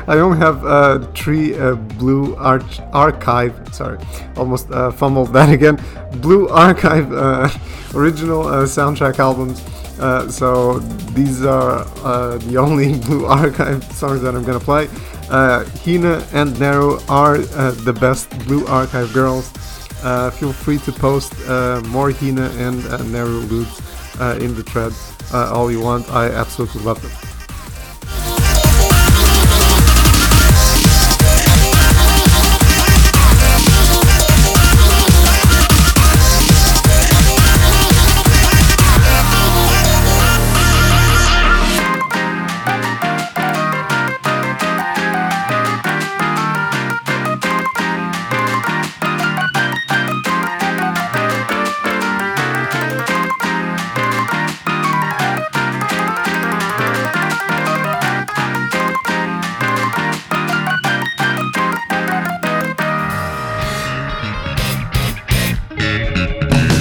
I only have three Blue Archive. Sorry, almost fumbled that again. Blue Archive original soundtrack albums. So these are the only Blue Archive songs that I'm gonna play. Hina and Neru are the best Blue Archive girls. Feel free to post more Hina and Neru loops in the thread all you want. I absolutely love them.